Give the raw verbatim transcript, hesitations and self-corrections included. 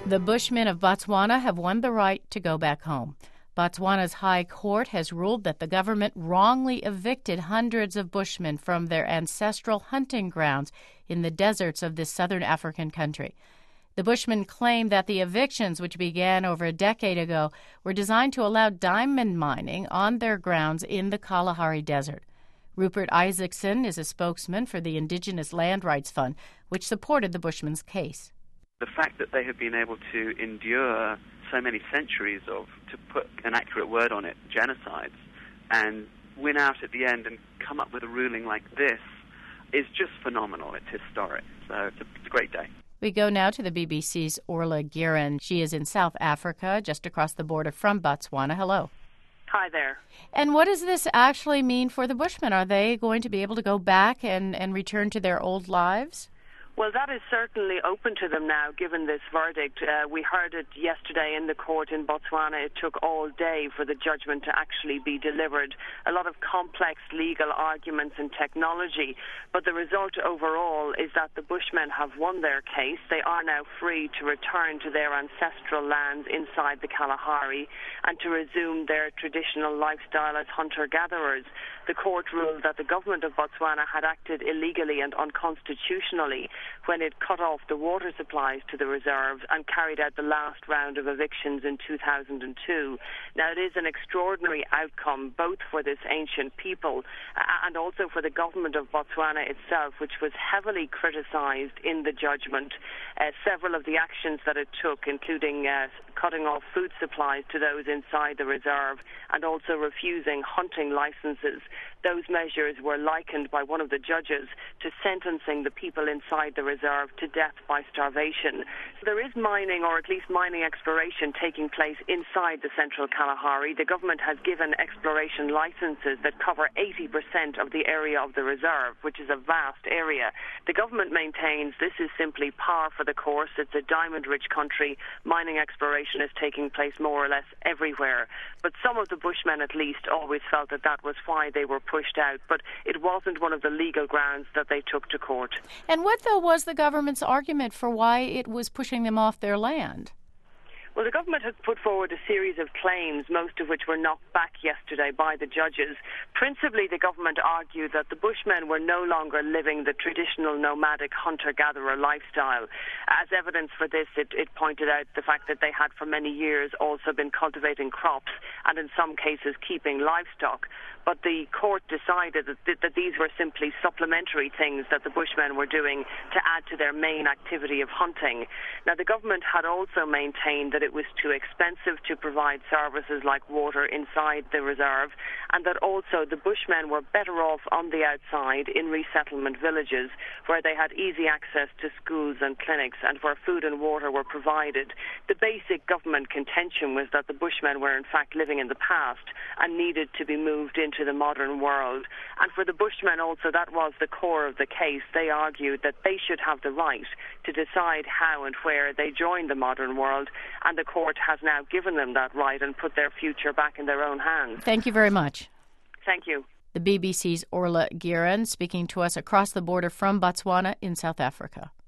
The Bushmen of Botswana have won the right to go back home. Botswana's High Court has ruled that the government wrongly evicted hundreds of Bushmen from their ancestral hunting grounds in the deserts of this southern African country. The Bushmen claim that the evictions, which began over a decade ago, were designed to allow diamond mining on their grounds in the Kalahari Desert. Rupert Isaacson is a spokesman for the Indigenous Land Rights Fund, which supported the Bushmen's case. The fact that they have been able to endure so many centuries of, to put an accurate word on it, genocides, and win out at the end and come up with a ruling like this is just phenomenal. It's historic. So it's a, it's a great day. We go now to the B B C's Orla Guerin. She is in South Africa, just across the border from Botswana. Hello. Hi there. And what does this actually mean for the Bushmen? Are they going to be able to go back and, and return to their old lives? Well, that is certainly open to them now, given this verdict. Uh, we heard it yesterday in the court in Botswana. It took all day for the judgment to actually be delivered. A lot of complex legal arguments and technology. But the result overall is that the Bushmen have won their case. They are now free to return to their ancestral lands inside the Kalahari and to resume their traditional lifestyle as hunter-gatherers. The court ruled that the government of Botswana had acted illegally and unconstitutionally when it cut off the water supplies to the reserve and carried out the last round of evictions in two thousand two. Now, it is an extraordinary outcome both for this ancient people and also for the government of Botswana itself, which was heavily criticised in the judgment. Uh, several of the actions that it took, including uh, cutting off food supplies to those inside the reserve and also refusing hunting licenses, those measures were likened by one of the judges to sentencing the people inside the reserve to death by starvation. So there is mining, or at least mining exploration, taking place inside the central Kalahari. The government has given exploration licenses that cover eighty percent of the area of the reserve, which is a vast area. The government maintains this is simply par for the course. It's a diamond-rich country. Mining exploration is taking place more or less everywhere. But some of the Bushmen, at least, always felt that that was why they were pushed out. But it wasn't one of the legal grounds that they took to court. And what, though, was the government's argument for why it was pushing them off their land? Well, the government has put forward a series of claims, most of which were knocked back yesterday by the judges. Principally, the government argued that the Bushmen were no longer living the traditional nomadic hunter-gatherer lifestyle. As evidence for this, it, it pointed out the fact that they had for many years also been cultivating crops and in some cases keeping livestock. But the court decided that, th- that these were simply supplementary things that the Bushmen were doing to add to their main activity of hunting. Now, the government had also maintained that it was too expensive to provide services like water inside the reserve, and that also the Bushmen were better off on the outside in resettlement villages where they had easy access to schools and clinics and where food and water were provided. The basic government contention was that the Bushmen were in fact living in the past and needed to be moved into the modern world. And for the Bushmen also, that was the core of the case. They argued that they should have the right to decide how and where they join the modern world, and the court has now given them that right and put their future back in their own hands. Thank you very much. Thank you. The B B C's Orla Guerin speaking to us across the border from Botswana in South Africa.